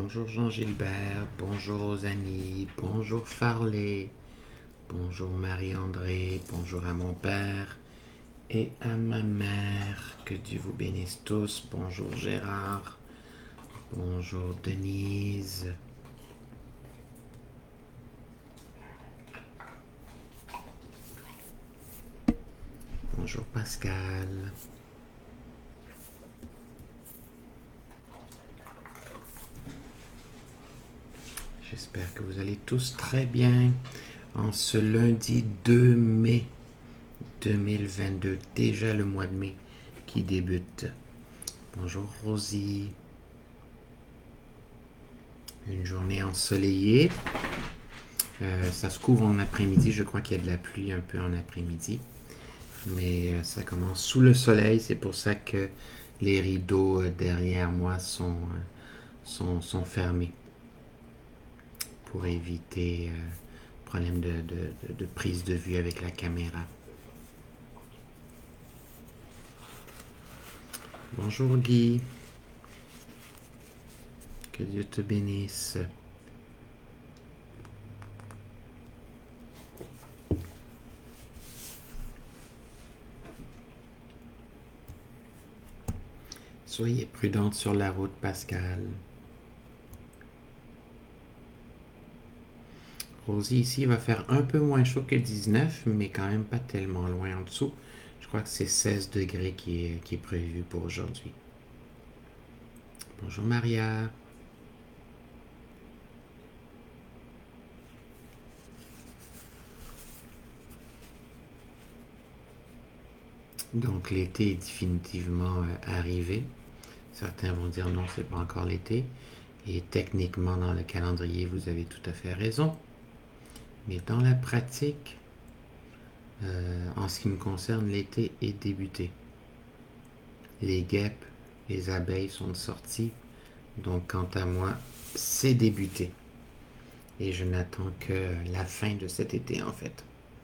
Bonjour Jean-Gilbert, bonjour Rosanny, bonjour Farley, bonjour Marie-André, bonjour à mon père et à ma mère. Que Dieu vous bénisse tous. Bonjour Gérard, bonjour Denise. Bonjour Pascal. J'espère que vous allez tous très bien en ce lundi 2 mai 2022. Déjà le mois de mai qui débute. Bonjour Rosie. Une journée ensoleillée. Ça se couvre en après-midi. Je crois qu'il y a de la pluie un peu en après-midi. Mais ça commence sous le soleil. C'est pour ça que les rideaux derrière moi sont fermés. Pour éviter problème de prise de vue avec la caméra. Bonjour Guy. Que Dieu te bénisse. Soyez prudente sur la route, Pascal. Rosie, ici, il va faire un peu moins chaud que 19, mais quand même pas tellement loin en dessous. Je crois que c'est 16 degrés qui est prévu pour aujourd'hui. Bonjour Maria. Donc l'été est définitivement arrivé. Certains vont dire non, c'est pas encore l'été. Et techniquement, dans le calendrier, vous avez tout à fait raison. Mais dans la pratique, en ce qui me concerne, l'été est débuté. Les guêpes, les abeilles sont sorties. Donc quant à moi, c'est débuté. Et je n'attends que la fin de cet été en fait.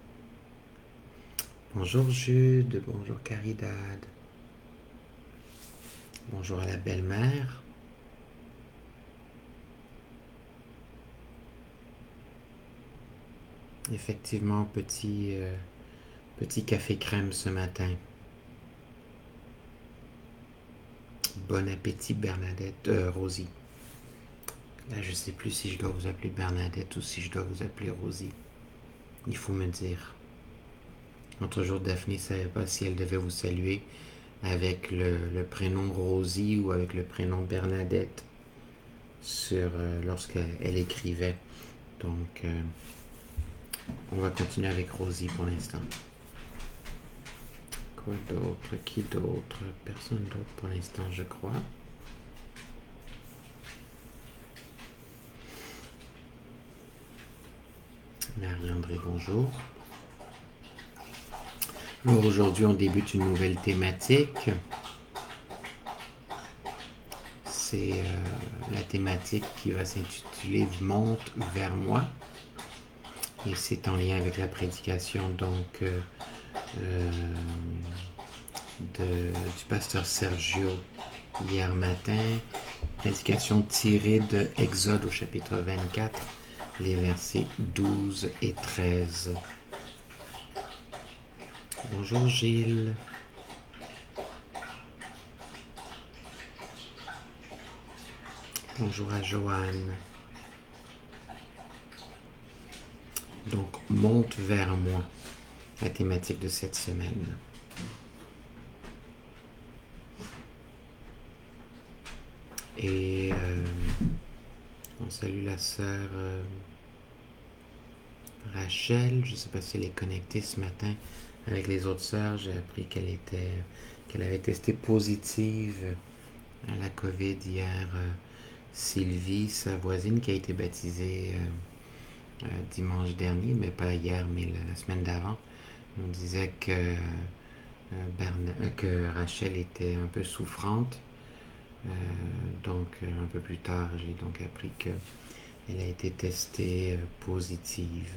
Bonjour Jude, bonjour Caridad. Bonjour à la belle-mère. Effectivement, petit café crème ce matin. Bon appétit Bernadette, Rosie. Là, je sais plus si je dois vous appeler Bernadette ou si je dois vous appeler Rosie. Il faut me dire. L'autre jour, Daphné ne savait pas si elle devait vous saluer avec le prénom Rosie ou avec le prénom Bernadette lorsqu'elle écrivait. Donc, on va continuer avec Rosie pour l'instant. Quoi d'autre? Qui d'autre? Personne d'autre pour l'instant, je crois. Marie-André, bonjour. Alors aujourd'hui, on débute une nouvelle thématique. C'est la thématique qui va s'intituler Monte vers moi. Et c'est en lien avec la prédication donc du pasteur Sergio hier matin. Prédication tirée de Exode au chapitre 24, les versets 12 et 13. Bonjour Gilles. Bonjour à Joanne. Donc, monte vers moi, la thématique de cette semaine. Et on salue la sœur Rachel. Je ne sais pas si elle est connectée ce matin avec les autres sœurs. J'ai appris qu'elle avait testé positive à la COVID hier. Sylvie, sa voisine qui a été baptisée dimanche dernier, mais pas hier, mais la semaine d'avant, on disait que Rachel était un peu souffrante. Donc un peu plus tard, j'ai donc appris qu'elle a été testée positive.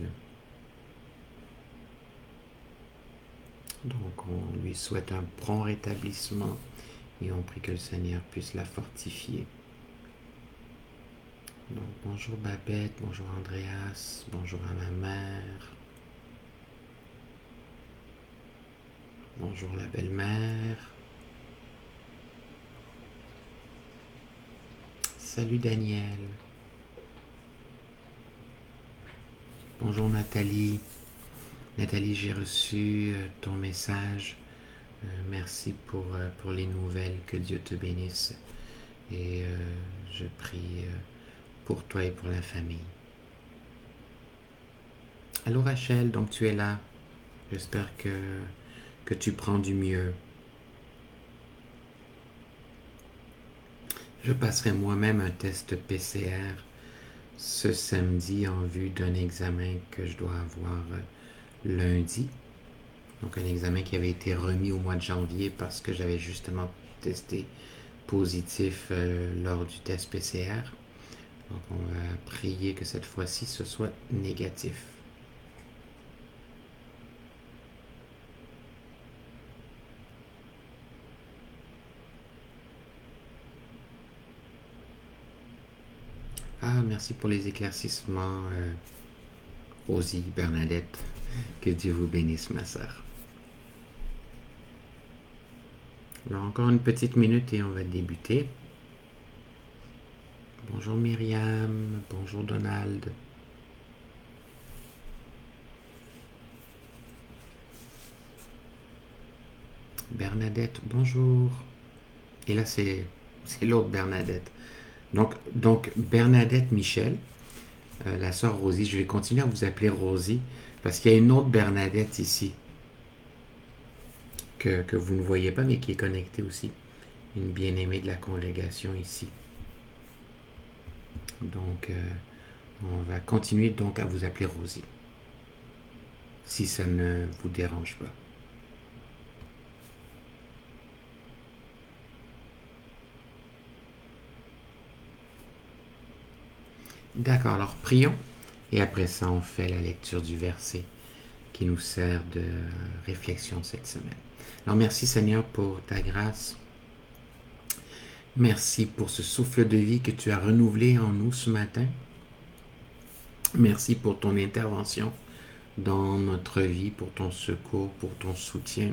Donc on lui souhaite un prompt rétablissement et on prie que le Seigneur puisse la fortifier. Donc, bonjour Babette, bonjour Andreas, bonjour à ma mère, bonjour la belle-mère. Salut Daniel. Bonjour Nathalie. Nathalie, j'ai reçu ton message. Merci pour les nouvelles. Que Dieu te bénisse. Et je prie pour toi et pour la famille. Allô Rachel, donc tu es là. J'espère que tu prends du mieux. Je passerai moi-même un test PCR ce samedi en vue d'un examen que je dois avoir lundi. Donc un examen qui avait été remis au mois de janvier parce que j'avais justement testé positif lors du test PCR. Donc on va prier que cette fois-ci ce soit négatif. Ah, merci pour les éclaircissements, Rosie, Bernadette. Que Dieu vous bénisse, ma sœur. Alors encore une petite minute et on va débuter. Bonjour Myriam, bonjour Donald. Bernadette, bonjour. Et là c'est l'autre Bernadette. Donc Bernadette Michel, la sœur Rosie, je vais continuer à vous appeler Rosie parce qu'il y a une autre Bernadette ici que vous ne voyez pas mais qui est connectée aussi. Une bien-aimée de la congrégation ici. Donc on va continuer donc à vous appeler Rosie. Si ça ne vous dérange pas. D'accord, alors prions et après ça on fait la lecture du verset qui nous sert de réflexion cette semaine. Alors merci Seigneur pour ta grâce. Merci pour ce souffle de vie que tu as renouvelé en nous ce matin. Merci pour ton intervention dans notre vie, pour ton secours, pour ton soutien.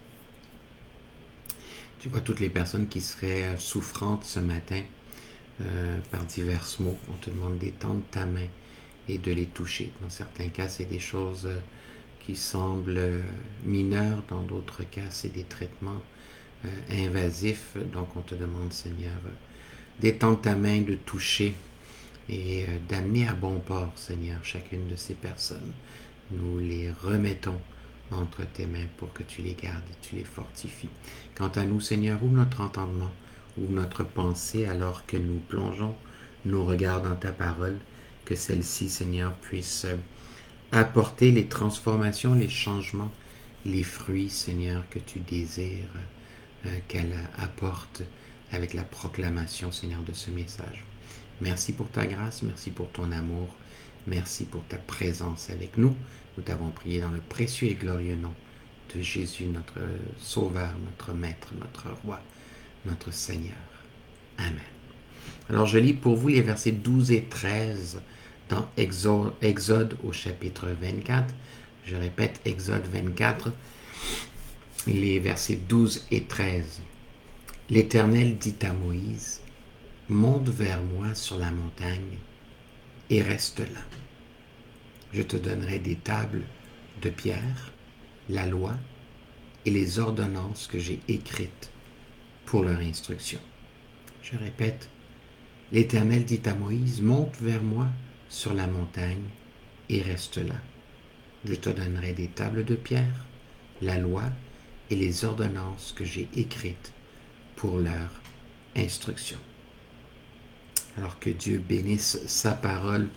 Tu vois toutes les personnes qui seraient souffrantes ce matin par divers maux. On te demande d'étendre ta main et de les toucher. Dans certains cas, c'est des choses qui semblent mineures. Dans d'autres cas, c'est des traitements invasifs. Donc, on te demande, Seigneur, d'étendre ta main, de toucher et d'amener à bon port, Seigneur, chacune de ces personnes. Nous les remettons entre tes mains pour que tu les gardes et tu les fortifies. Quant à nous, Seigneur, ouvre notre entendement, ouvre notre pensée alors que nous plongeons nos regards dans ta parole, que celle-ci, Seigneur, puisse apporter les transformations, les changements, les fruits, Seigneur, que tu désires qu'elle apporte avec la proclamation, Seigneur, de ce message. Merci pour ta grâce, merci pour ton amour, merci pour ta présence avec nous. Nous t'avons prié dans le précieux et glorieux nom de Jésus, notre Sauveur, notre Maître, notre Roi, notre Seigneur. Amen. Alors je lis pour vous les versets 12 et 13 dans Exode au chapitre 24. Je répète, Exode 24, les versets 12 et 13. L'Éternel dit à Moïse, « Monte vers moi sur la montagne et reste là. Je te donnerai des tables de pierre, la loi et les ordonnances que j'ai écrites pour leur instruction. » Je répète, l'Éternel dit à Moïse, « Monte vers moi sur la montagne et reste là. Je te donnerai des tables de pierre, la loi et les ordonnances que j'ai écrites pour leur instruction. » Alors que Dieu bénisse sa parole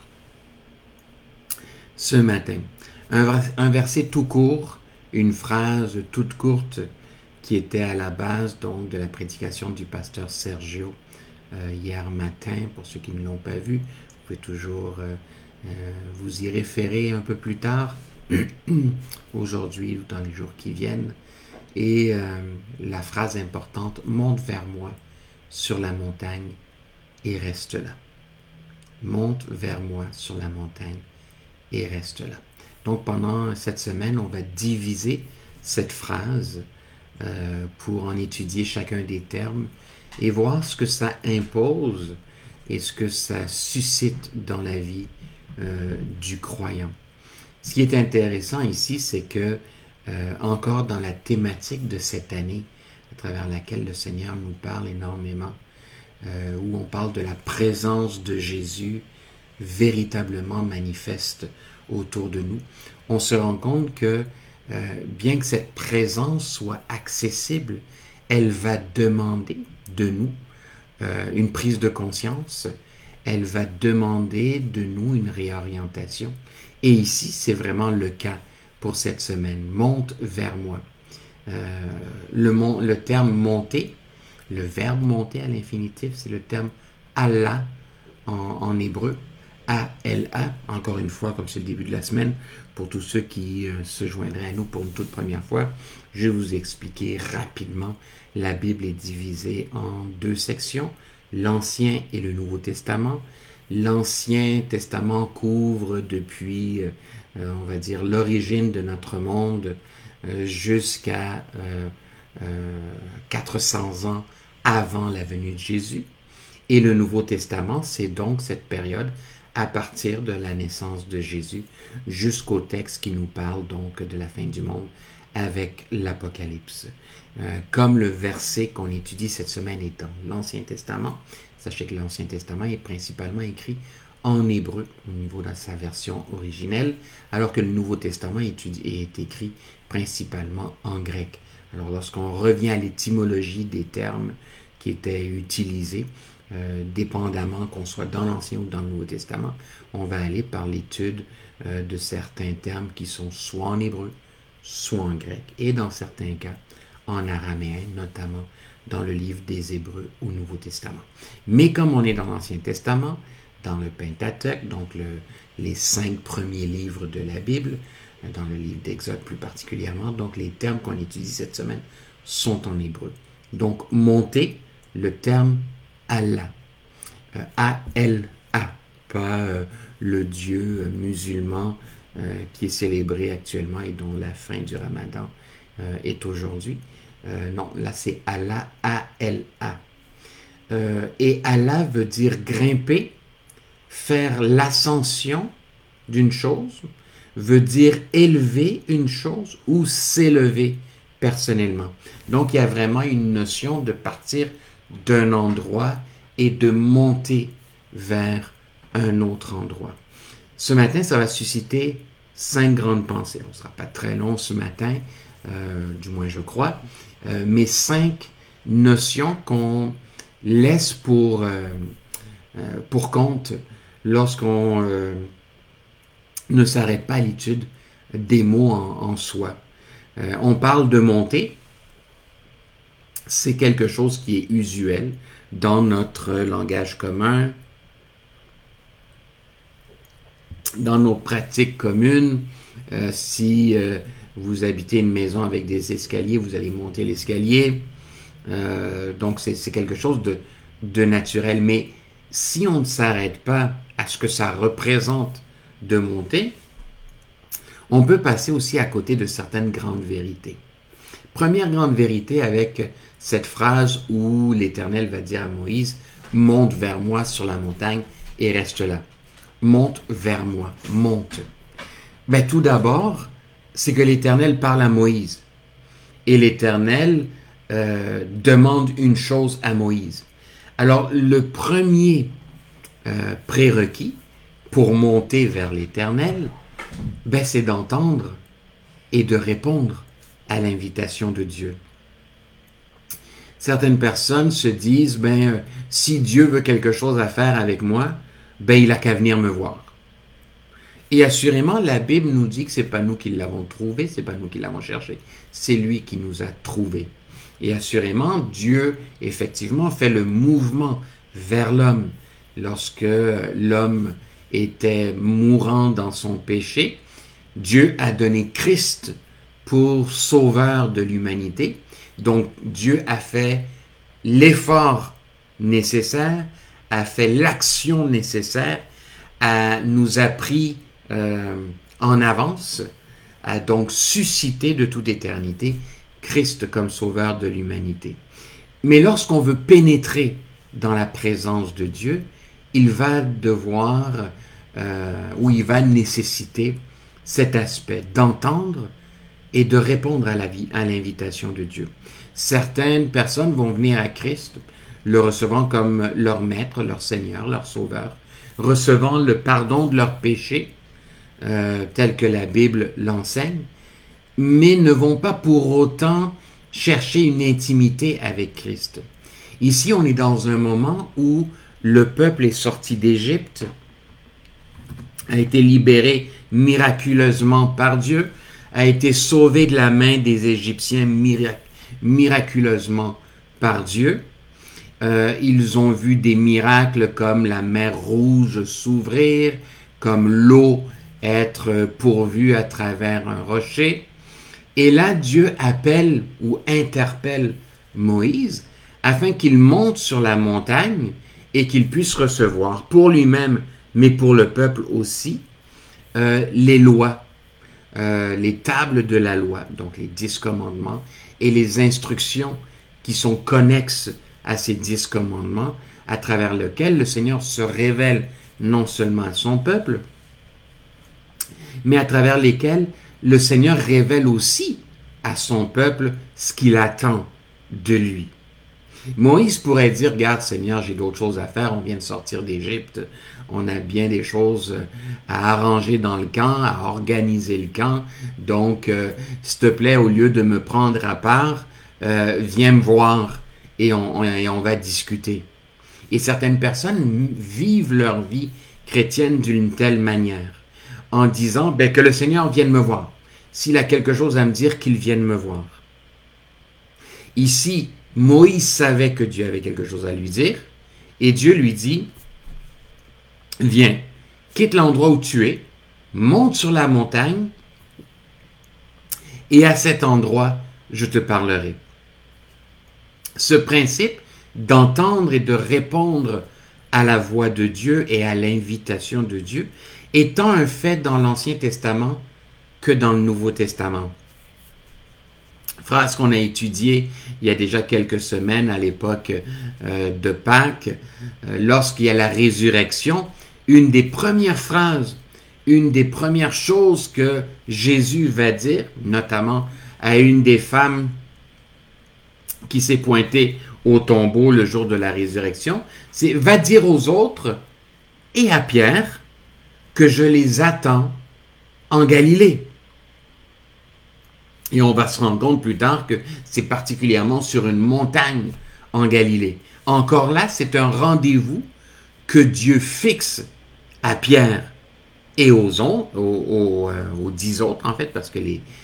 ce matin. Un verset tout court, une phrase toute courte qui était à la base donc de la prédication du pasteur Sergio hier matin. Pour ceux qui ne l'ont pas vu, vous pouvez toujours vous y référer un peu plus tard, aujourd'hui ou dans les jours qui viennent. Et la phrase importante, « Monte vers moi sur la montagne et reste là. » monte vers moi sur la montagne et reste là. Donc pendant cette semaine, on va diviser cette phrase pour en étudier chacun des termes et voir ce que ça impose et ce que ça suscite dans la vie du croyant. Ce qui est intéressant ici, c'est que encore dans la thématique de cette année, à travers laquelle le Seigneur nous parle énormément, où on parle de la présence de Jésus véritablement manifeste autour de nous, on se rend compte que bien que cette présence soit accessible, elle va demander de nous une prise de conscience, elle va demander de nous une réorientation. Et ici, c'est vraiment le cas pour cette semaine. Monte vers moi. Le terme monter, le verbe monter à l'infinitif, c'est le terme Allah en hébreu. A-L-A, encore une fois, comme c'est le début de la semaine, pour tous ceux qui se joindraient à nous pour une toute première fois, je vais vous expliquer rapidement. La Bible est divisée en deux sections, l'Ancien et le Nouveau Testament. L'Ancien Testament couvre depuis, on va dire, l'origine de notre monde jusqu'à 400 ans avant la venue de Jésus. Et le Nouveau Testament, c'est donc cette période à partir de la naissance de Jésus jusqu'au texte qui nous parle donc de la fin du monde avec l'Apocalypse. Comme le verset qu'on étudie cette semaine est dans l'Ancien Testament, sachez que l'Ancien Testament est principalement écrit en hébreu au niveau de sa version originelle, alors que le Nouveau Testament est écrit principalement en grec. Alors lorsqu'on revient à l'étymologie des termes qui étaient utilisés, dépendamment qu'on soit dans l'Ancien ou dans le Nouveau Testament, on va aller par l'étude de certains termes qui sont soit en hébreu, soit en grec, et dans certains cas en araméen, notamment dans le livre des Hébreux au Nouveau Testament. Mais comme on est dans l'Ancien Testament, dans le Pentateuque, donc les 5 premiers livres de la Bible, dans le livre d'Exode plus particulièrement, donc les termes qu'on étudie cette semaine sont en hébreu. Donc monter, le terme Allah, A-L-A, pas le Dieu musulman qui est célébré actuellement et dont la fin du Ramadan est aujourd'hui. Non, là c'est Allah, A-L-A. Et Allah veut dire grimper, faire l'ascension d'une chose, veut dire élever une chose ou s'élever personnellement. Donc il y a vraiment une notion de partir d'un endroit et de monter vers un autre endroit. Ce matin, ça va susciter 5 grandes pensées. On ne sera pas très long ce matin, du moins je crois, mais 5 notions qu'on laisse pour compte lorsqu'on ne s'arrête pas à l'étude des mots en soi. On parle de monter. C'est quelque chose qui est usuel dans notre langage commun, dans nos pratiques communes. Si vous habitez une maison avec des escaliers, vous allez monter l'escalier. Donc c'est quelque chose de naturel. Mais si on ne s'arrête pas à ce que ça représente de monter, on peut passer aussi à côté de certaines grandes vérités. Première grande vérité avec cette phrase où l'Éternel va dire à Moïse, « Monte vers moi sur la montagne et reste là. » Monte vers moi, monte. Ben, tout d'abord, c'est que l'Éternel parle à Moïse. Et l'Éternel demande une chose à Moïse. Alors, le premier prérequis pour monter vers l'Éternel, ben, c'est d'entendre et de répondre à l'invitation de Dieu. Certaines personnes se disent, si Dieu veut quelque chose à faire avec moi, il n'a qu'à venir me voir. Et assurément, la Bible nous dit que c'est pas nous qui l'avons trouvé, c'est pas nous qui l'avons cherché, c'est lui qui nous a trouvés. Et assurément, Dieu, effectivement, fait le mouvement vers l'homme. Lorsque l'homme était mourant dans son péché, Dieu a donné Christ pour sauveur de l'humanité. Donc, Dieu a fait l'effort nécessaire, a fait l'action nécessaire nous a pris en avance, a donc suscité de toute éternité Christ comme sauveur de l'humanité. Mais lorsqu'on veut pénétrer dans la présence de Dieu, il va devoir, ou il va nécessiter cet aspect d'entendre et de répondre à l'invitation de Dieu. Certaines personnes vont venir à Christ, le recevant comme leur maître, leur Seigneur, leur Sauveur, recevant le pardon de leurs péchés, tel que la Bible l'enseigne, mais ne vont pas pour autant chercher une intimité avec Christ. Ici, on est dans un moment où le peuple est sorti d'Égypte, a été libéré miraculeusement par Dieu, a été sauvé de la main des Égyptiens miraculeusement par Dieu. Ils ont vu des miracles comme la mer Rouge s'ouvrir, comme l'eau être pourvue à travers un rocher. Et là, Dieu appelle ou interpelle Moïse afin qu'il monte sur la montagne et qu'il puisse recevoir pour lui-même, mais pour le peuple aussi, les lois, les tables de la loi, donc les 10 commandements et les instructions qui sont connexes à ces 10 commandements, à travers lesquels le Seigneur se révèle non seulement à son peuple, mais à travers lesquels le Seigneur révèle aussi à son peuple ce qu'il attend de lui. Moïse pourrait dire, regarde Seigneur, j'ai d'autres choses à faire, on vient de sortir d'Égypte, on a bien des choses à arranger dans le camp, à organiser le camp, donc s'il te plaît, au lieu de me prendre à part, viens me voir et on va discuter. Et certaines personnes vivent leur vie chrétienne d'une telle manière, en disant que le Seigneur vienne me voir. S'il a quelque chose à me dire, qu'il vienne me voir. Ici, Moïse savait que Dieu avait quelque chose à lui dire, et Dieu lui dit, viens, quitte l'endroit où tu es, monte sur la montagne, et à cet endroit, je te parlerai. Ce principe d'entendre et de répondre à la voix de Dieu et à l'invitation de Dieu, étant un fait dans l'Ancien Testament que dans le Nouveau Testament. Phrase qu'on a étudiée il y a déjà quelques semaines à l'époque de Pâques, lorsqu'il y a la résurrection, une des premières phrases, une des premières choses que Jésus va dire, notamment à une des femmes qui s'est pointée au tombeau le jour de la résurrection, c'est « Va dire aux autres et à Pierre que je les attends en Galilée ». Et on va se rendre compte plus tard que c'est particulièrement sur une montagne en Galilée. Encore là, c'est un rendez-vous que Dieu fixe à Pierre et aux 10 autres, en fait, parce que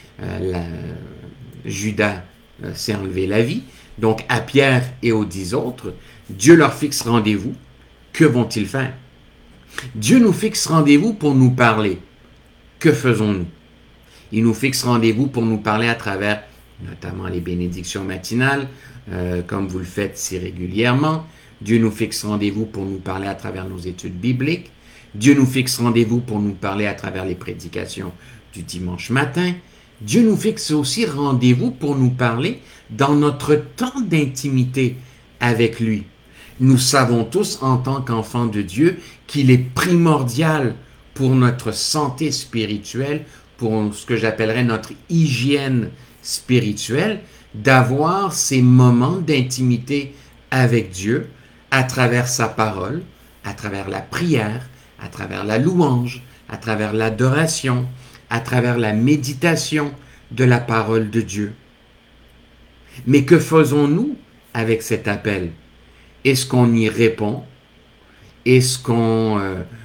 Judas s'est enlevé la vie. Donc, à Pierre et aux 10 autres, Dieu leur fixe rendez-vous. Que vont-ils faire? Dieu nous fixe rendez-vous pour nous parler. Que faisons-nous? Il nous fixe rendez-vous pour nous parler à travers notamment les bénédictions matinales, comme vous le faites si régulièrement. Dieu nous fixe rendez-vous pour nous parler à travers nos études bibliques. Dieu nous fixe rendez-vous pour nous parler à travers les prédications du dimanche matin. Dieu nous fixe aussi rendez-vous pour nous parler dans notre temps d'intimité avec lui. Nous savons tous en tant qu'enfants de Dieu qu'il est primordial pour notre santé spirituelle, pour ce que j'appellerais notre hygiène spirituelle, d'avoir ces moments d'intimité avec Dieu à travers sa parole, à travers la prière, à travers la louange, à travers l'adoration, à travers la méditation de la parole de Dieu. Mais que faisons-nous avec cet appel? Est-ce qu'on y répond? Est-ce qu'on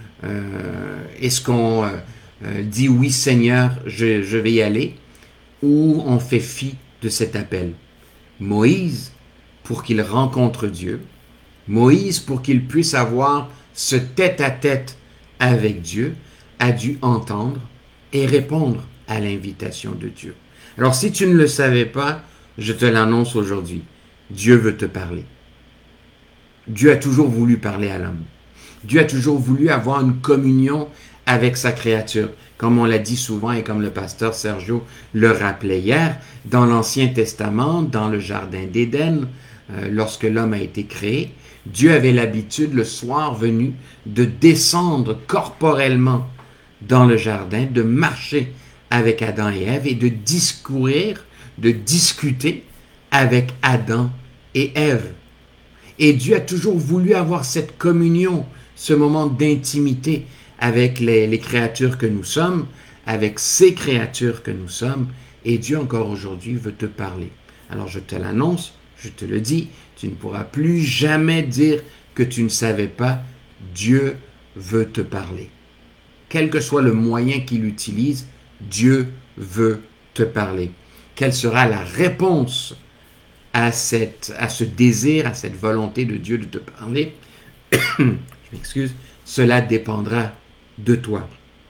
dit oui Seigneur, je vais y aller, ou on fait fi de cet appel? Moïse, pour qu'il rencontre Dieu, Moïse, pour qu'il puisse avoir ce tête-à-tête avec Dieu, a dû entendre et répondre à l'invitation de Dieu. Alors si tu ne le savais pas, je te l'annonce aujourd'hui, Dieu veut te parler. Dieu a toujours voulu parler à l'homme. Dieu a toujours voulu avoir une communion avec sa créature. Comme on l'a dit souvent et comme le pasteur Sergio le rappelait hier, dans l'Ancien Testament, dans le Jardin d'Éden, lorsque l'homme a été créé, Dieu avait l'habitude, le soir venu, de descendre corporellement dans le jardin, de marcher avec Adam et Ève et de discourir, de discuter avec Adam et Ève. Et Dieu a toujours voulu avoir cette communion, ce moment d'intimité avec les créatures que nous sommes, avec ces créatures que nous sommes, et Dieu encore aujourd'hui veut te parler. Alors je te l'annonce, je te le dis, tu ne pourras plus jamais dire que tu ne savais pas, Dieu veut te parler. Quel que soit le moyen qu'il utilise, Dieu veut te parler. Quelle sera la réponse à ce désir, à cette volonté de Dieu de te parler? Je m'excuse, cela dépendra de toi.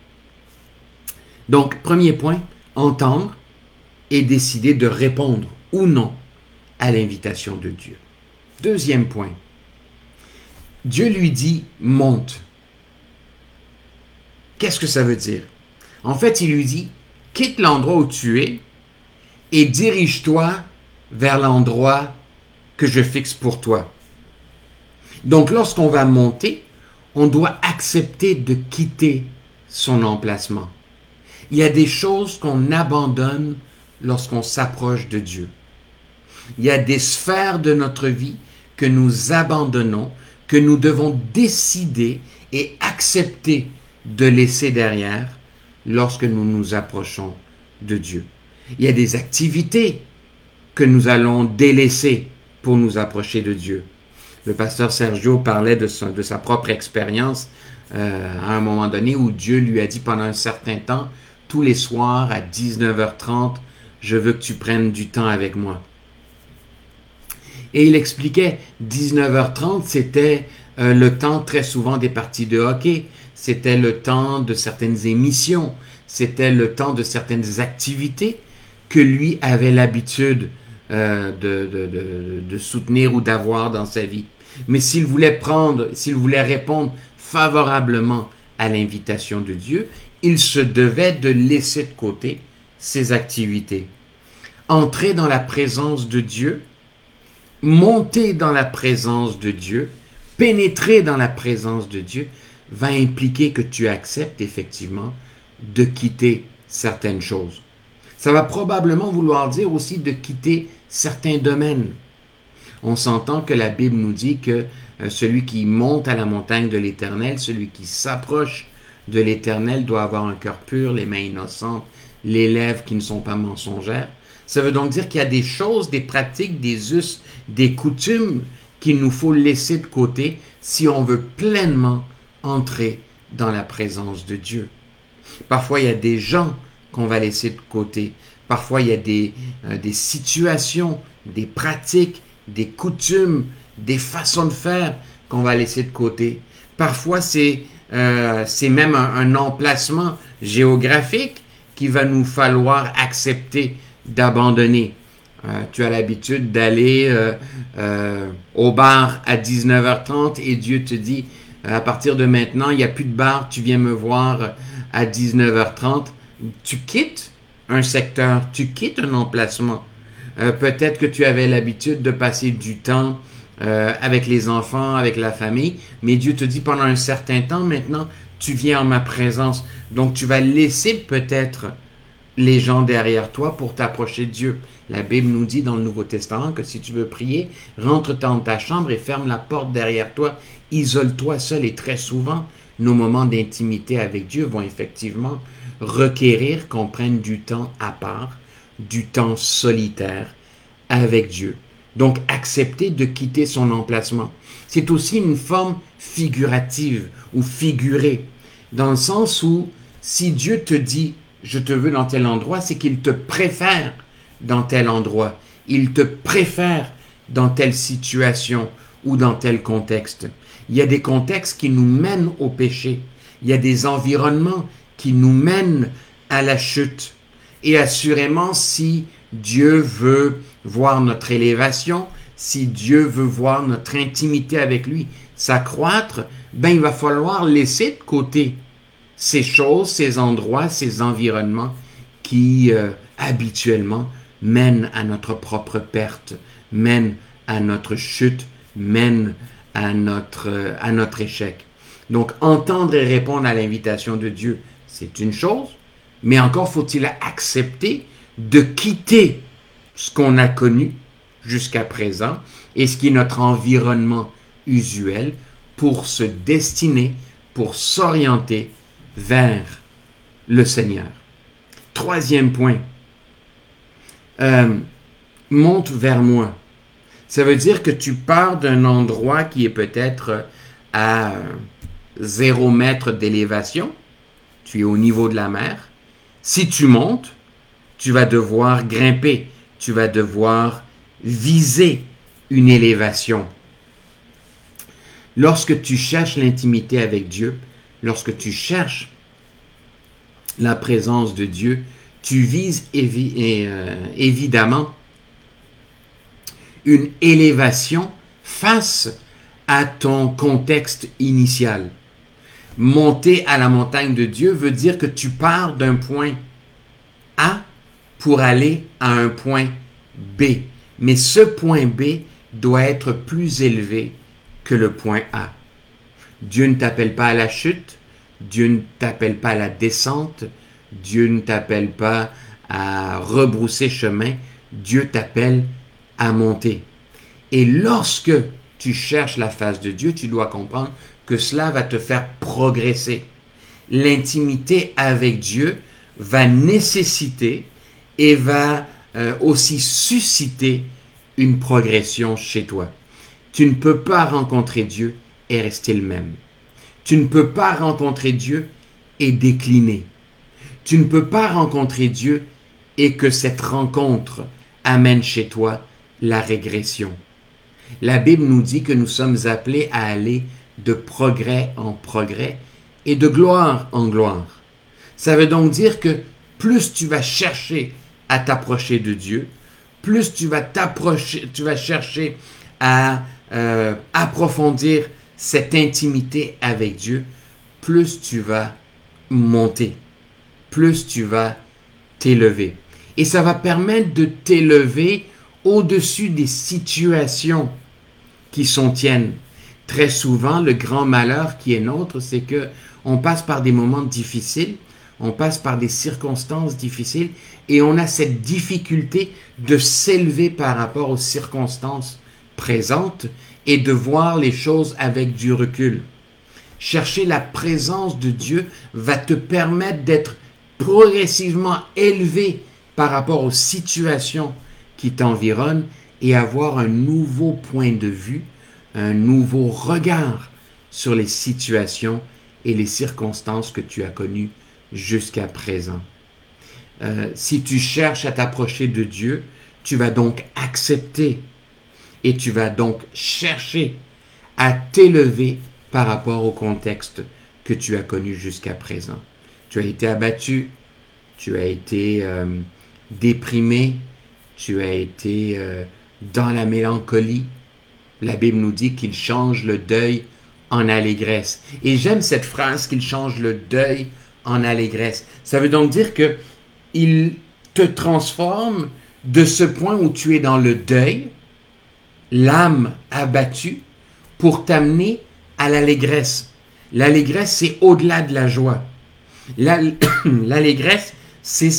Donc, premier point, entendre et décider de répondre ou non à l'invitation de Dieu. Deuxième point, Dieu lui dit « monte ». Qu'est-ce que ça veut dire? En fait, il lui dit « quitte l'endroit où tu es et dirige-toi vers l'endroit que je fixe pour toi. » Donc, lorsqu'on va monter, on doit accepter de quitter son emplacement. Il y a des choses qu'on abandonne lorsqu'on s'approche de Dieu. Il y a des sphères de notre vie que nous abandonnons, que nous devons décider et accepter de laisser derrière lorsque nous nous approchons de Dieu. Il y a des activités que nous allons délaisser pour nous approcher de Dieu. Le pasteur Sergio parlait de sa propre expérience à un moment donné où Dieu lui a dit pendant un certain temps, tous les soirs à 19h30, je veux que tu prennes du temps avec moi. Et il expliquait, 19h30, c'était le temps très souvent des parties de hockey, c'était le temps de certaines émissions, c'était le temps de certaines activités que lui avait l'habitude de soutenir ou d'avoir dans sa vie. Mais s'il voulait répondre favorablement à l'invitation de Dieu, il se devait de laisser de côté ses activités. Entrer dans la présence de Dieu, monter dans la présence de Dieu, pénétrer dans la présence de Dieu, va impliquer que tu acceptes effectivement de quitter certaines choses. Ça va probablement vouloir dire aussi de quitter certains domaines. On s'entend que la Bible nous dit que celui qui monte à la montagne de l'Éternel, celui qui s'approche de l'Éternel doit avoir un cœur pur, les mains innocentes, les lèvres qui ne sont pas mensongères. Ça veut donc dire qu'il y a des choses, des pratiques, des us, des coutumes qu'il nous faut laisser de côté si on veut pleinement entrer dans la présence de Dieu. Parfois, il y a des gens qu'on va laisser de côté. Parfois, il y a des situations, des pratiques, des coutumes, des façons de faire qu'on va laisser de côté. Parfois, c'est même un emplacement géographique qu'il va nous falloir accepter d'abandonner. Tu as l'habitude d'aller au bar à 19h30 et Dieu te dit, à partir de maintenant, il n'y a plus de bar, tu viens me voir à 19h30. Tu quittes un secteur, tu quittes un emplacement. Peut-être que tu avais l'habitude de passer du temps avec les enfants, avec la famille, mais Dieu te dit pendant un certain temps, maintenant, tu viens en ma présence. Donc, tu vas laisser peut-être les gens derrière toi pour t'approcher de Dieu. La Bible nous dit dans le Nouveau Testament que si tu veux prier, rentre dans ta chambre et ferme la porte derrière toi. Isole-toi seul et très souvent, nos moments d'intimité avec Dieu vont effectivement requérir qu'on prenne du temps à part, du temps solitaire avec Dieu. Donc, accepter de quitter son emplacement. C'est aussi une forme figurative ou figurée, dans le sens où si Dieu te dit « je te veux dans tel endroit », c'est qu'il te préfère dans tel endroit. Il te préfère dans telle situation ou dans tel contexte. Il y a des contextes qui nous mènent au péché. Il y a des environnements qui nous mènent à la chute. Et assurément, si Dieu veut voir notre élévation, si Dieu veut voir notre intimité avec lui s'accroître, ben il va falloir laisser de côté ces choses, ces endroits, ces environnements qui habituellement mènent à notre propre perte, mènent à notre chute, mènent à notre échec. Donc, entendre et répondre à l'invitation de Dieu, c'est une chose, mais encore faut-il accepter de quitter ce qu'on a connu jusqu'à présent et ce qui est notre environnement usuel pour se destiner, pour s'orienter vers le Seigneur. Troisième point, monte vers moi. Ça veut dire que tu pars d'un endroit qui est peut-être à 0 mètre d'élévation, tu es au niveau de la mer. Si tu montes, tu vas devoir grimper, tu vas devoir viser une élévation. Lorsque tu cherches l'intimité avec Dieu, lorsque tu cherches la présence de Dieu, tu vises évidemment une élévation face à ton contexte initial. Monter à la montagne de Dieu veut dire que tu pars d'un point A pour aller à un point B. Mais ce point B doit être plus élevé que le point A. Dieu ne t'appelle pas à la chute, Dieu ne t'appelle pas à la descente, Dieu ne t'appelle pas à rebrousser chemin, Dieu t'appelle à monter. Et lorsque tu cherches la face de Dieu, tu dois comprendre que cela va te faire progresser. L'intimité avec Dieu va nécessiter et va aussi susciter une progression chez toi. Tu ne peux pas rencontrer Dieu et rester le même. Tu ne peux pas rencontrer Dieu et décliner. Tu ne peux pas rencontrer Dieu et que cette rencontre amène chez toi la régression. La Bible nous dit que nous sommes appelés à aller de progrès en progrès et de gloire en gloire. Ça veut donc dire que plus tu vas chercher à t'approcher de Dieu, plus tu vas chercher à approfondir cette intimité avec Dieu, plus tu vas monter, plus tu vas t'élever. Et ça va permettre de t'élever au-dessus des situations qui sont tiennes. Très souvent, le grand malheur qui est nôtre, c'est que on passe par des moments difficiles, on passe par des circonstances difficiles et on a cette difficulté de s'élever par rapport aux circonstances présentes et de voir les choses avec du recul. Chercher la présence de Dieu va te permettre d'être progressivement élevé par rapport aux situations qui t'environnent et avoir un nouveau point de vue, un nouveau regard sur les situations et les circonstances que tu as connues jusqu'à présent. Si tu cherches à t'approcher de Dieu, tu vas donc accepter et tu vas donc chercher à t'élever par rapport au contexte que tu as connu jusqu'à présent. Tu as été abattu, tu as été déprimé, tu as été dans la mélancolie. La Bible nous dit qu'il change le deuil en allégresse. Et j'aime cette phrase qu'il change le deuil en allégresse. Ça veut donc dire que il te transforme de ce point où tu es dans le deuil, l'âme abattue, pour t'amener à l'allégresse. L'allégresse, c'est au-delà de la joie. L'allégresse, c'est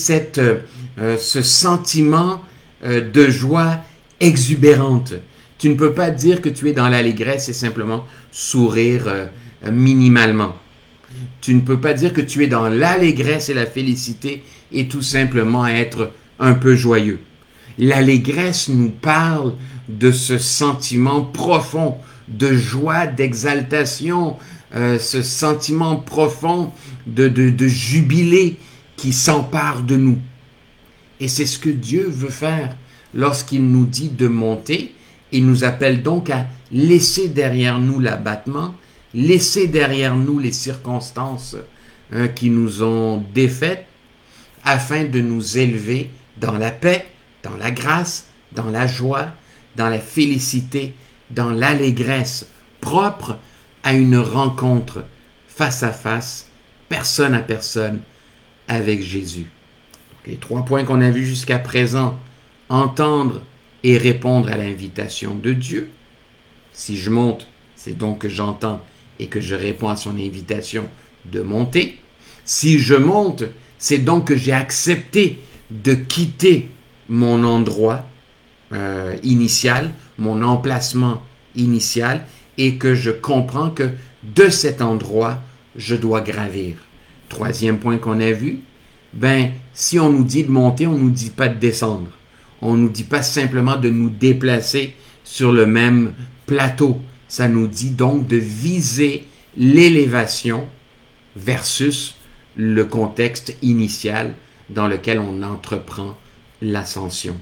ce sentiment de joie exubérante. Tu ne peux pas dire que tu es dans l'allégresse et simplement sourire minimalement. Tu ne peux pas dire que tu es dans l'allégresse et la félicité et tout simplement être un peu joyeux. L'allégresse nous parle de ce sentiment profond de joie, d'exaltation, ce sentiment profond de jubilé qui s'empare de nous. Et c'est ce que Dieu veut faire lorsqu'il nous dit de monter. Il nous appelle donc à laisser derrière nous l'abattement, laisser derrière nous les circonstances qui nous ont défaites, afin de nous élever dans la paix, dans la grâce, dans la joie, dans la félicité, dans l'allégresse propre à une rencontre face à face, personne à personne, avec Jésus. Les 3 points qu'on a vus jusqu'à présent, entendre et répondre à l'invitation de Dieu. Si je monte, c'est donc que j'entends et que je réponds à son invitation de monter. Si je monte, c'est donc que j'ai accepté de quitter mon endroit initial, mon emplacement initial, et que je comprends que de cet endroit, je dois gravir. 3e point qu'on a vu, si on nous dit de monter, on ne nous dit pas de descendre. On ne nous dit pas simplement de nous déplacer sur le même plateau. Ça nous dit donc de viser l'élévation versus le contexte initial dans lequel on entreprend l'ascension.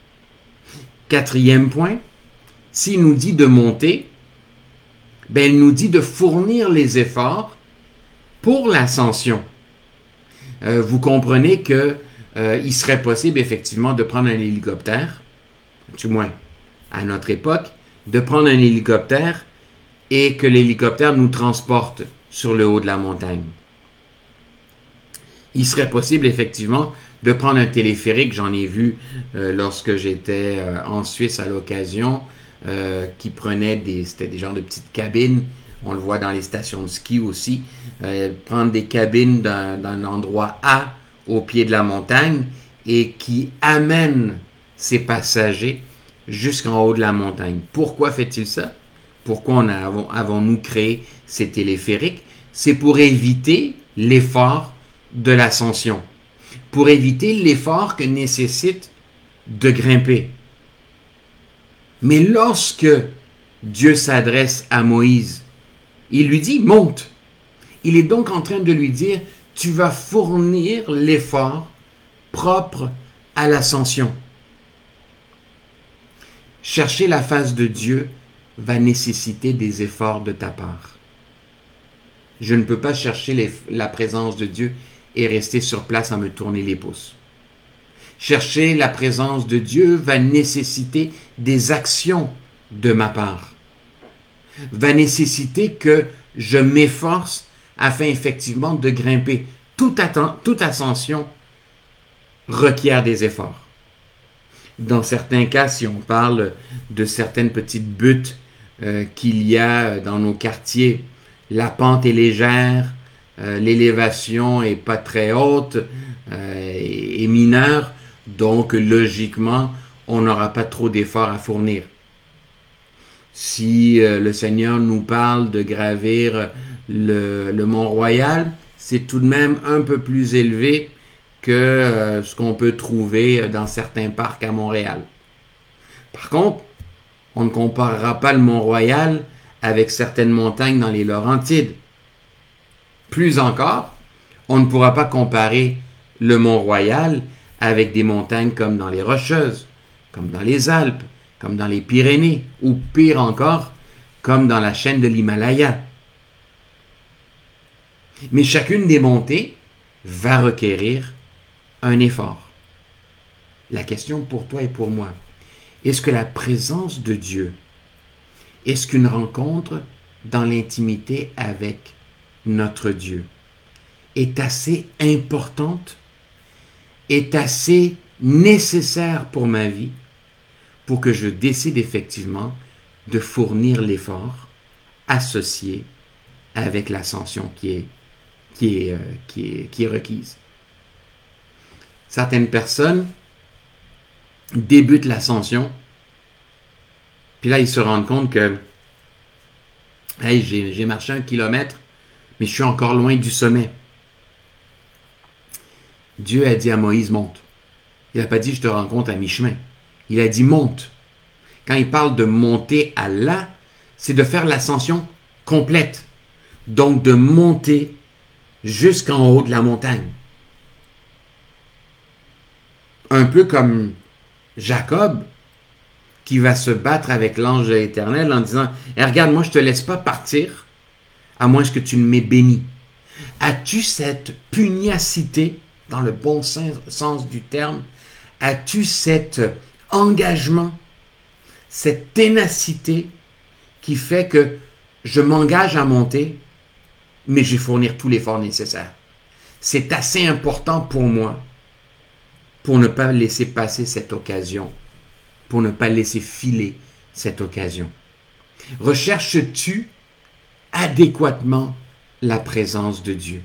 4e point, s'il nous dit de monter, il nous dit de fournir les efforts pour l'ascension. Vous comprenez que il serait possible effectivement de prendre un hélicoptère, du moins à notre époque, de prendre un hélicoptère et que l'hélicoptère nous transporte sur le haut de la montagne. Il serait possible effectivement de prendre un téléphérique, j'en ai vu lorsque j'étais en Suisse à l'occasion, qui prenait c'était des genres de petites cabines, on le voit dans les stations de ski aussi, prendre des cabines d'un endroit A au pied de la montagne et qui amène ses passagers jusqu'en haut de la montagne. Pourquoi fait-il ça? Pourquoi avons-nous créé ces téléphériques? C'est pour éviter l'effort de l'ascension, pour éviter l'effort que nécessite de grimper. Mais lorsque Dieu s'adresse à Moïse, il lui dit « monte ». Il est donc en train de lui dire « tu vas fournir l'effort propre à l'ascension ». Chercher la face de Dieu va nécessiter des efforts de ta part. Je ne peux pas chercher la présence de Dieu et rester sur place à me tourner les pouces. Chercher la présence de Dieu va nécessiter des actions de ma part. Va nécessiter que je m'efforce afin effectivement de grimper. Toute ascension requiert des efforts. Dans certains cas, si on parle de certaines petites buttes qu'il y a dans nos quartiers, la pente est légère, l'élévation est pas très haute et mineure, donc logiquement, on n'aura pas trop d'efforts à fournir. Si le Seigneur nous parle de gravir le Mont-Royal, c'est tout de même un peu plus élevé que ce qu'on peut trouver dans certains parcs à Montréal. Par contre, on ne comparera pas le Mont-Royal avec certaines montagnes dans les Laurentides. Plus encore, on ne pourra pas comparer le Mont-Royal avec des montagnes comme dans les Rocheuses, comme dans les Alpes, comme dans les Pyrénées, ou pire encore, comme dans la chaîne de l'Himalaya. Mais chacune des montées va requérir un effort. La question pour toi et pour moi, est-ce que la présence de Dieu, est-ce qu'une rencontre dans l'intimité avec notre Dieu est assez importante, est assez nécessaire pour ma vie, pour que je décide effectivement de fournir l'effort associé avec l'ascension qui est requise. Certaines personnes débutent l'ascension, puis là ils se rendent compte que hey, j'ai marché 1 kilomètre, mais je suis encore loin du sommet. Dieu a dit à Moïse, monte. Il n'a pas dit, je te rencontre à mi-chemin. Il a dit, monte. Quand il parle de monter à là, c'est de faire l'ascension complète. Donc de monter jusqu'en haut de la montagne. Un peu comme Jacob, qui va se battre avec l'ange de l'Éternel en disant, regarde, moi je ne te laisse pas partir, à moins que tu ne m'aies béni. As-tu cette pugnacité, dans le bon sens du terme, as-tu cet engagement, cette ténacité qui fait que je m'engage à monter, mais je vais fournir tout l'effort nécessaire. C'est assez important pour moi pour ne pas laisser passer cette occasion, pour ne pas laisser filer cette occasion. Recherches-tu adéquatement la présence de Dieu?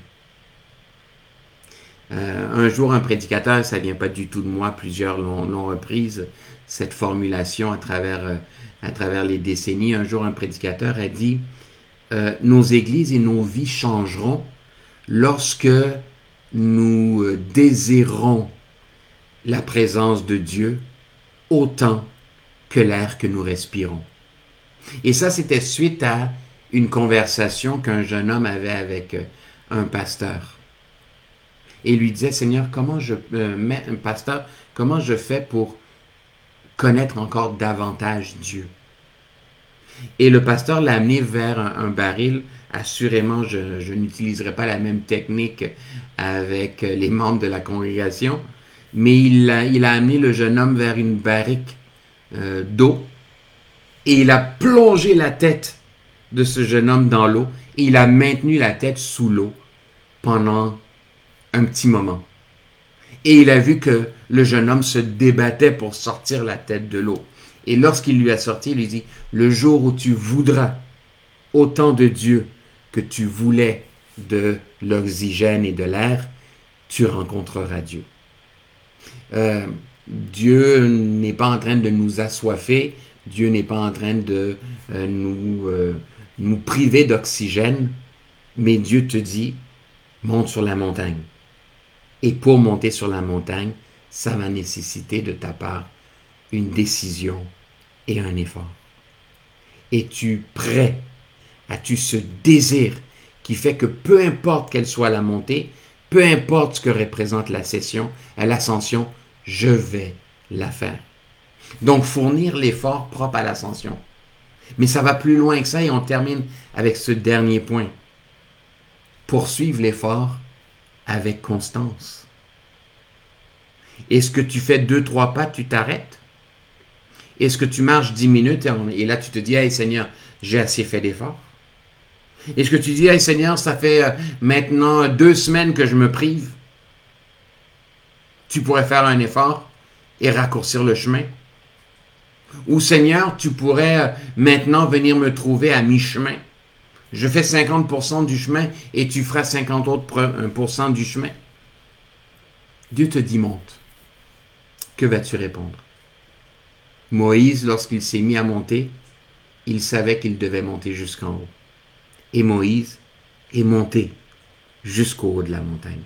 Un jour, un prédicateur, ça ne vient pas du tout de moi, plusieurs l'ont reprise, cette formulation à travers les décennies. Un jour, un prédicateur a dit nos églises et nos vies changeront lorsque nous désirons la présence de Dieu autant que l'air que nous respirons. Et ça, c'était suite à une conversation qu'un jeune homme avait avec un pasteur. Et il lui disait, Seigneur, pasteur, comment je fais pour connaître encore davantage Dieu? Et le pasteur l'a amené vers un baril. Assurément, je n'utiliserai pas la même technique avec les membres de la congrégation, mais il a amené le jeune homme vers une barrique d'eau et il a plongé la tête de ce jeune homme dans l'eau et il a maintenu la tête sous l'eau pendant un petit moment. Et il a vu que le jeune homme se débattait pour sortir la tête de l'eau. Et lorsqu'il lui a sorti, il lui dit, le jour où tu voudras autant de Dieu que tu voulais de l'oxygène et de l'air, tu rencontreras Dieu. Dieu n'est pas en train de nous assoiffer, Dieu n'est pas en train de nous priver d'oxygène, mais Dieu te dit, monte sur la montagne. Et pour monter sur la montagne, ça va nécessiter de ta part une décision et un effort. Es-tu prêt? As-tu ce désir qui fait que peu importe quelle soit la montée, peu importe ce que représente l'ascension, je vais la faire. Donc, fournir l'effort propre à l'ascension. Mais ça va plus loin que ça et on termine avec ce dernier point. Poursuivre l'effort avec constance. Est-ce que tu fais 2-3 pas, tu t'arrêtes? Est-ce que tu marches 10 minutes et là tu te dis, hey Seigneur, j'ai assez fait d'efforts? Est-ce que tu dis, hey Seigneur, ça fait maintenant 2 semaines que je me prive? Tu pourrais faire un effort et raccourcir le chemin? Ou Seigneur, tu pourrais maintenant venir me trouver à mi-chemin? Je fais 50% du chemin et tu feras 50 autres % du chemin. Dieu te dit monte. Que vas-tu répondre? Moïse, lorsqu'il s'est mis à monter, il savait qu'il devait monter jusqu'en haut. Et Moïse est monté jusqu'au haut de la montagne.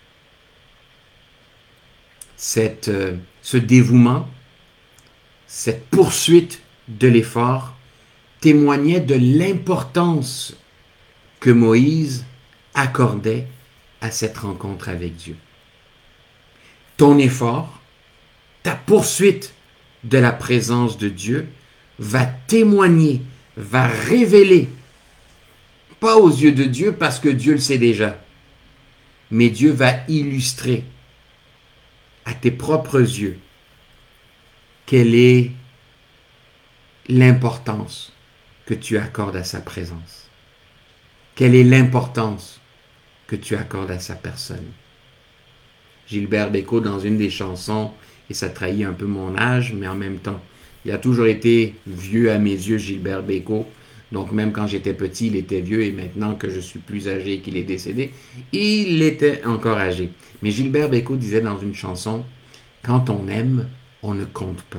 Ce dévouement, cette poursuite de l'effort témoignait de l'importance que Moïse accordait à cette rencontre avec Dieu. Ton effort, ta poursuite de la présence de Dieu va témoigner, va révéler, pas aux yeux de Dieu parce que Dieu le sait déjà, mais Dieu va illustrer à tes propres yeux quelle est l'importance que tu accordes à sa présence. Quelle est l'importance que tu accordes à sa personne. Gilbert Bécaud, dans une des chansons, et ça trahit un peu mon âge, mais en même temps, il a toujours été vieux à mes yeux, Gilbert Bécaud. Donc même quand j'étais petit, il était vieux, et maintenant que je suis plus âgé et qu'il est décédé, il était encore âgé. Mais Gilbert Bécaud disait dans une chanson, « Quand on aime, on ne compte pas. »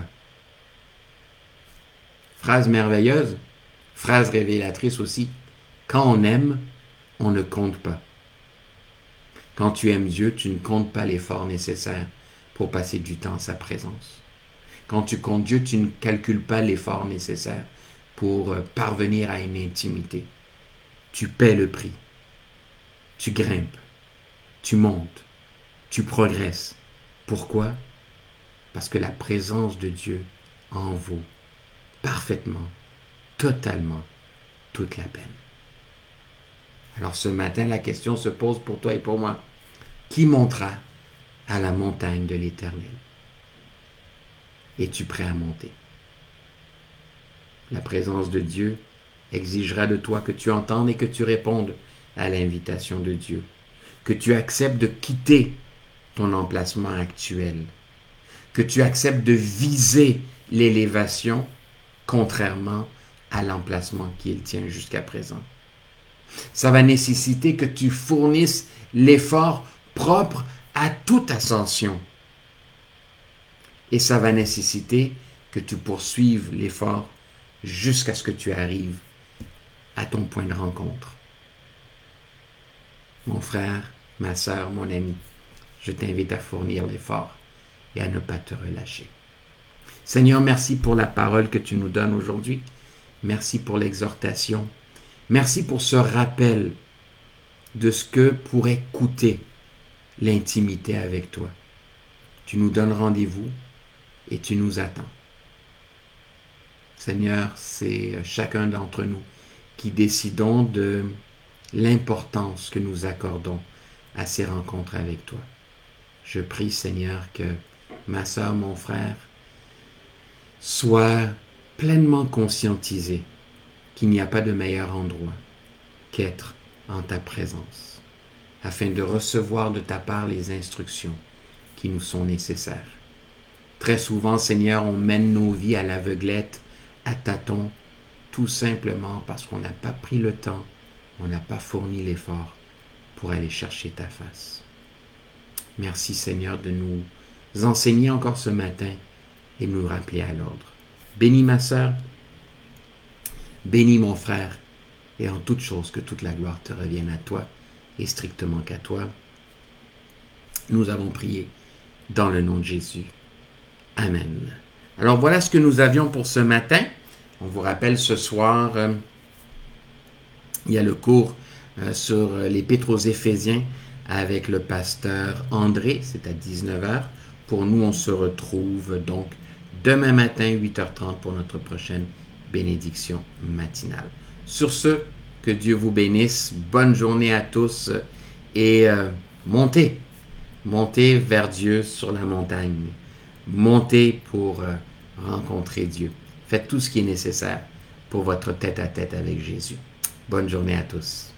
Phrase merveilleuse, phrase révélatrice aussi. Quand on aime, on ne compte pas. Quand tu aimes Dieu, tu ne comptes pas l'effort nécessaire pour passer du temps en sa présence. Quand tu comptes Dieu, tu ne calcules pas l'effort nécessaire pour parvenir à une intimité. Tu paies le prix. Tu grimpes. Tu montes. Tu progresses. Pourquoi? Parce que la présence de Dieu en vaut parfaitement, totalement, toute la peine. Alors ce matin, la question se pose pour toi et pour moi. Qui montera à la montagne de l'Éternel? Es-tu prêt à monter? La présence de Dieu exigera de toi que tu entendes et que tu répondes à l'invitation de Dieu, que tu acceptes de quitter ton emplacement actuel, que tu acceptes de viser l'élévation contrairement à l'emplacement qu'il tient jusqu'à présent. Ça va nécessiter que tu fournisses l'effort propre à toute ascension. Et ça va nécessiter que tu poursuives l'effort jusqu'à ce que tu arrives à ton point de rencontre. Mon frère, ma sœur, mon ami, je t'invite à fournir l'effort et à ne pas te relâcher. Seigneur, merci pour la parole que tu nous donnes aujourd'hui. Merci pour l'exhortation. Merci pour ce rappel de ce que pourrait coûter l'intimité avec toi. Tu nous donnes rendez-vous et tu nous attends. Seigneur, c'est chacun d'entre nous qui décidons de l'importance que nous accordons à ces rencontres avec toi. Je prie, Seigneur, que ma sœur, mon frère, soient pleinement conscientisés qu'il n'y a pas de meilleur endroit qu'être en ta présence, afin de recevoir de ta part les instructions qui nous sont nécessaires. Très souvent, Seigneur, on mène nos vies à l'aveuglette, à tâtons, tout simplement parce qu'on n'a pas pris le temps, on n'a pas fourni l'effort pour aller chercher ta face. Merci, Seigneur, de nous enseigner encore ce matin et nous rappeler à l'ordre. Bénis ma sœur, bénis mon frère, et en toute chose que toute la gloire te revienne à toi et strictement qu'à toi. Nous avons prié dans le nom de Jésus. Amen. Alors voilà ce que nous avions pour ce matin. On vous rappelle ce soir, il y a le cours sur l'Épître aux Éphésiens avec le pasteur André, c'est à 19h. Pour nous, on se retrouve donc demain matin, 8h30 pour notre prochaine bénédiction matinale. Sur ce, que Dieu vous bénisse. Bonne journée à tous et montez vers Dieu sur la montagne. Montez pour rencontrer Dieu. Faites tout ce qui est nécessaire pour votre tête-à-tête avec Jésus. Bonne journée à tous.